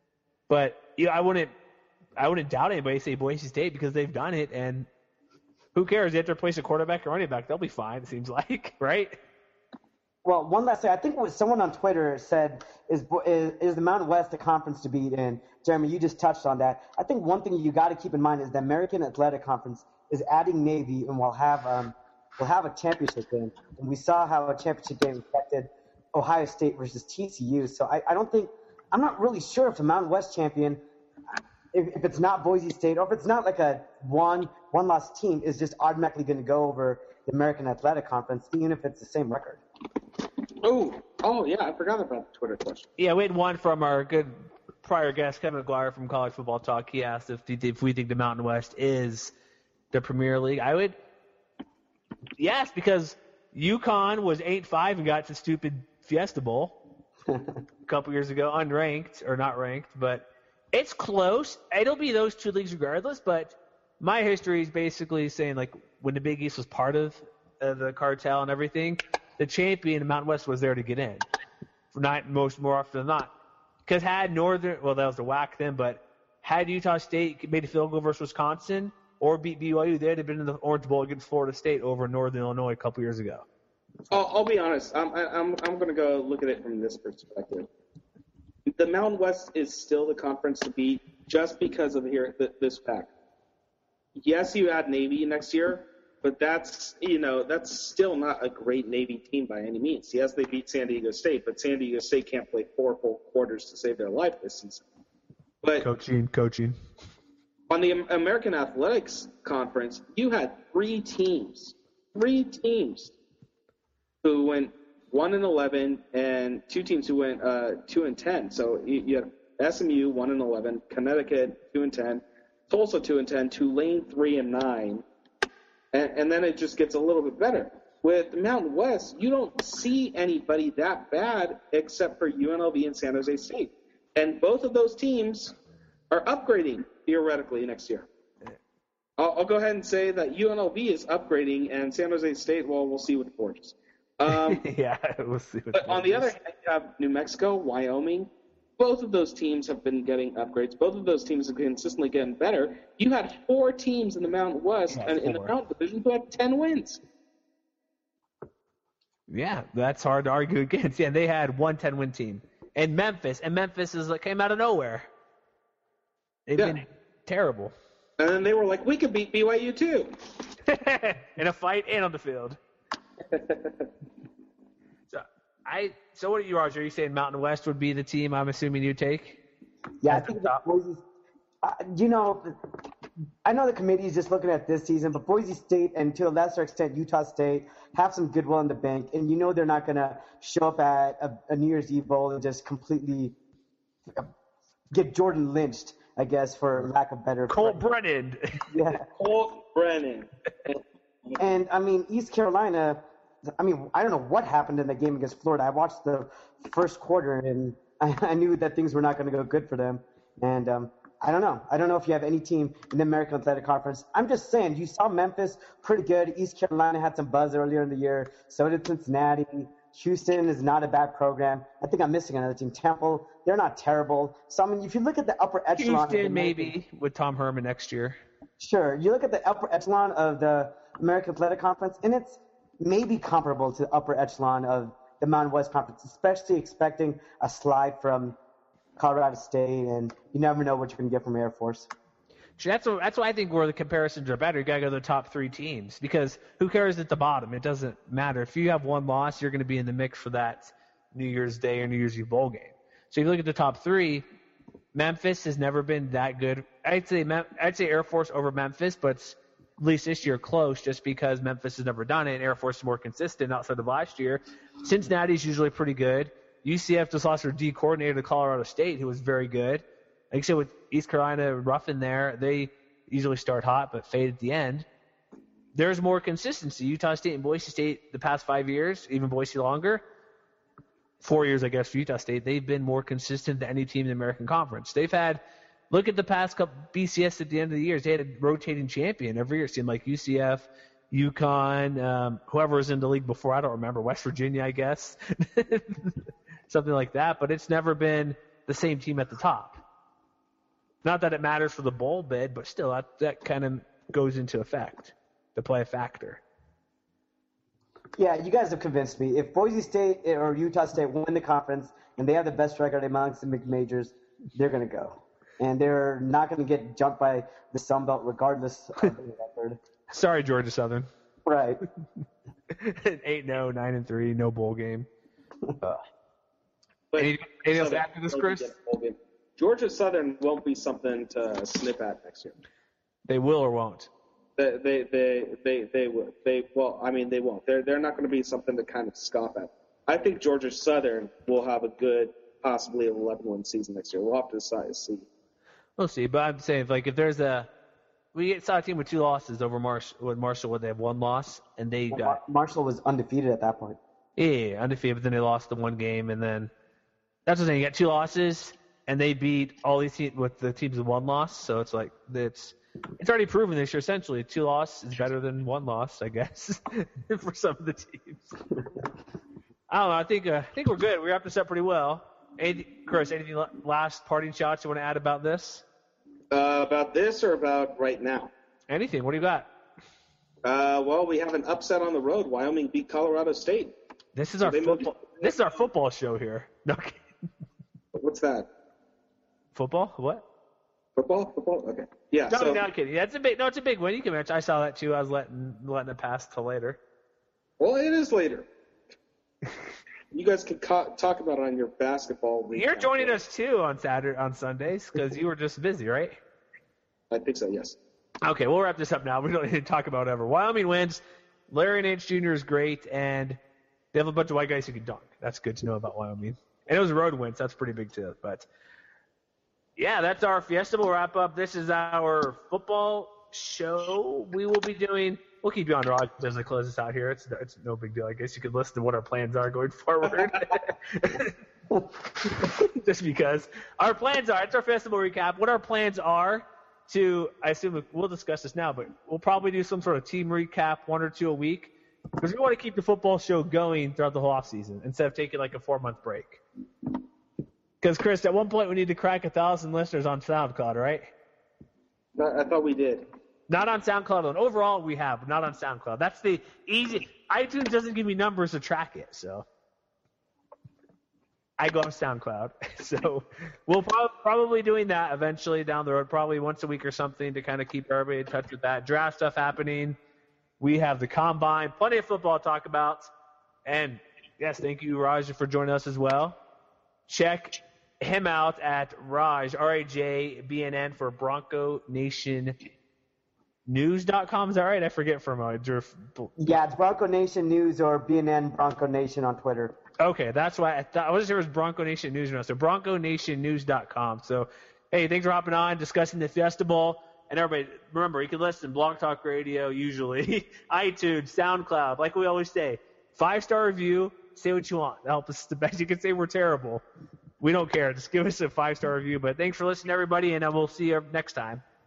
But you know, I wouldn't, I wouldn't doubt anybody say Boise State because they've done it. And who cares? They have to replace a quarterback or running back. They'll be fine. It seems like, right? Well, one last thing. I think what someone on Twitter said is, is is the Mountain West a conference to beat in. Jeremy, you just touched on that. I think one thing you got to keep in mind is the American Athletic Conference is adding Navy and will have um will have a championship game. And we saw how a championship game affected Ohio State versus T C U. So I, I don't think – I'm not really sure if the Mountain West champion, if, if it's not Boise State or if it's not like a one, one-loss team, is just automatically going to go over the American Athletic Conference, even if it's the same record. Oh, oh yeah, I forgot about the Twitter question. Yeah, we had one from our good prior guest, Kevin McGuire from College Football Talk. He asked if, if we think the Mountain West is the Premier League. I would – yes, because UConn was eight five and got to stupid – Fiesta Bowl a couple years ago, unranked or not ranked, but it's close. It'll be those two leagues regardless, but my history is basically saying like when the Big East was part of uh, the cartel and everything, the champion of Mountain West was there to get in. For not most more often than not. Because had Northern, well, that was the W A C then, but had Utah State made a field goal versus Wisconsin or beat B Y U, they'd have been in the Orange Bowl against Florida State over Northern Illinois a couple years ago. I'll, I'll be honest. I'm I'm I'm going to go look at it from this perspective. The Mountain West is still the conference to beat just because of here this fact. Yes, you add Navy next year, but that's you know that's still not a great Navy team by any means. Yes, they beat San Diego State, but San Diego State can't play four full quarters to save their life this season. But coaching, coaching. On the American Athletics Conference, you had three teams, three teams. who went one and eleven, and two teams who went uh, two and ten. So you, you had S M U one and eleven, Connecticut two and ten, Tulsa two and ten, Tulane three and nine, and, and then it just gets a little bit better. With the Mountain West, you don't see anybody that bad except for U N L V and San Jose State, and both of those teams are upgrading theoretically next year. I'll, I'll go ahead and say that U N L V is upgrading, and San Jose State, well, we'll see with the Forges. Um, yeah, we'll see. What but on the other hand, you have New Mexico, Wyoming. Both of those teams have been getting upgrades. Both of those teams have been consistently getting better. You had four teams in the Mountain West yeah, and in the Mountain Division who had ten wins. Yeah, that's hard to argue against. Yeah, they had one ten-win team. And Memphis, and Memphis is like came out of nowhere. They've Yeah. been terrible. And then they were like, we could beat B Y U too. In a fight and on the field. so I so what are you, Roger? Are you saying Mountain West would be the team I'm assuming you take? Yeah, I At the think top? that Boise. Uh, you know, I know the committee is just looking at this season, but Boise State and to a lesser extent Utah State have some goodwill in the bank, and you know they're not going to show up at a, a New Year's Eve bowl and just completely get Jordan lynched, I guess, for lack of better. Colt Brennan. Yeah. Colt Brennan. And, I mean, East Carolina, I mean, I don't know what happened in the game against Florida. I watched the first quarter, and I, I knew that things were not going to go good for them. And um, I don't know. I don't know if you have any team in the American Athletic Conference. I'm just saying, you saw Memphis pretty good. East Carolina had some buzz earlier in the year. So did Cincinnati. Houston is not a bad program. I think I'm missing another team. Temple, they're not terrible. So, I mean, if you look at the upper echelon. of the Houston, maybe, American- with Tom Herman next year. Sure. You look at the upper echelon of the American Athletic Conference, and it's maybe comparable to the upper echelon of the Mountain West Conference, especially expecting a slide from Colorado State, and you never know what you're going to get from Air Force. That's what, that's why I think where the comparisons are better. You got to go to the top three teams because who cares at the bottom? It doesn't matter. If you have one loss, you're going to be in the mix for that New Year's Day or New Year's Eve bowl game. So if you look at the top three, Memphis has never been that good. I'd say Mem- I'd say Air Force over Memphis, but it's at least this year close just because Memphis has never done it and Air Force is more consistent outside of last year. Cincinnati's usually pretty good. U C F just lost their D coordinator to Colorado State, who was very good. Like I said, with East Carolina rough in there, they usually start hot but fade at the end. There's more consistency. Utah State and Boise State the past five years, even Boise longer, four years, I guess, for Utah State, they've been more consistent than any team in the American Conference. They've had, look at the past couple B C S at the end of the years. They had a rotating champion every year. It seemed like U C F, UConn, um, whoever was in the league before, I don't remember, West Virginia, I guess, something like that. But it's never been the same team at the top. Not that it matters for the bowl bid, but still, that, that kind of goes into effect to play a factor. Yeah, you guys have convinced me. If Boise State or Utah State win the conference and they have the best record amongst the majors, they're going to go. And they're not going to get jumped by the Sun Belt regardless of the record. Sorry, Georgia Southern. Right. eight and oh, nine and three, no bowl game. Uh, But any, anything else Southern after this, will Chris? get a bowl game. Georgia Southern won't be something to snip at next year. They will or won't? They, they, they, they, they will. They, well, I mean, they won't. They're, they're not going to be something to kind of scoff at. I think Georgia Southern will have a good, possibly an eleven-win season next year. We'll have to decide to see. We'll see, but I'm saying, like, if there's a – we saw a team with two losses over Marsh, with Marshall where they have one loss, and they Mar- got Marshall was undefeated at that point. – yeah, undefeated, but then they lost the one game, and then – that's what I'm saying. You got two losses, and they beat all these teams with the teams with one loss, so it's like it's it's already proven this year, essentially. Two losses is better than one loss, I guess, for some of the teams. I don't know. I think uh, I think we're good. We wrapped this up pretty well. Any, Chris, anything last parting shots you want to add about this? Uh, about this or about right now? Anything? What do you got? Uh, well, we have an upset on the road. Wyoming beat Colorado State. This is So our they moved- football. This is our football show here. No, okay. What's that? Football? What? Football? Football? Okay. Yeah. No, so, no, I'm kidding. That's a big. No, it's a big win. You can mention. I saw that too. I was letting letting it pass till later. well, it is later. You guys can co- talk about it on your basketball week. You're joining us too on Saturday on Sundays because you were just busy, right? I think so. Yes. Okay, we'll wrap this up now. We don't need to talk about whatever. Wyoming wins. Larry Nance Junior is great, and they have a bunch of white guys who can dunk. That's good to know about Wyoming. And it was a road win, so that's pretty big too. But yeah, that's our Fiesta. We'll wrap up. This is our football show. We will be doing. We'll keep you on Raj as I close this out here. It's it's no big deal. I guess you could listen to what our plans are going forward. Just because our plans are. It's our festival recap. What our plans are to, I assume we'll discuss this now, but we'll probably do some sort of team recap, one or two a week, because we want to keep the football show going throughout the whole offseason instead of taking like a four-month break. Because, Chris, at one point we need to crack a thousand listeners on SoundCloud, right? No, I thought we did. Not on SoundCloud alone. Overall, we have, but not on SoundCloud. That's the easy. iTunes doesn't give me numbers to track it, so I go on SoundCloud. So we'll pro- probably doing that eventually down the road, probably once a week or something to kind of keep everybody in touch with that. Draft stuff happening. We have the Combine. Plenty of football to talk about. And, yes, thank you, Raj, for joining us as well. Check him out at Raj, R A J B N N for Bronco Nation News dot com. Is that right? I forget from uh, Drew. Yeah, it's Bronco Nation News or B N N Bronco Nation on Twitter. Okay, that's why I thought I wasn't sure it was Bronco Nation News. So Bronco Nation News dot com. So, hey, thanks for hopping on, discussing the Fiesta Bowl. And everybody, remember, you can listen to Blog Talk Radio usually, iTunes, SoundCloud, like we always say. Five-star review, say what you want. Help us the best. You can say we're terrible. We don't care. Just give us a five-star review. But thanks for listening, everybody, and we'll see you next time.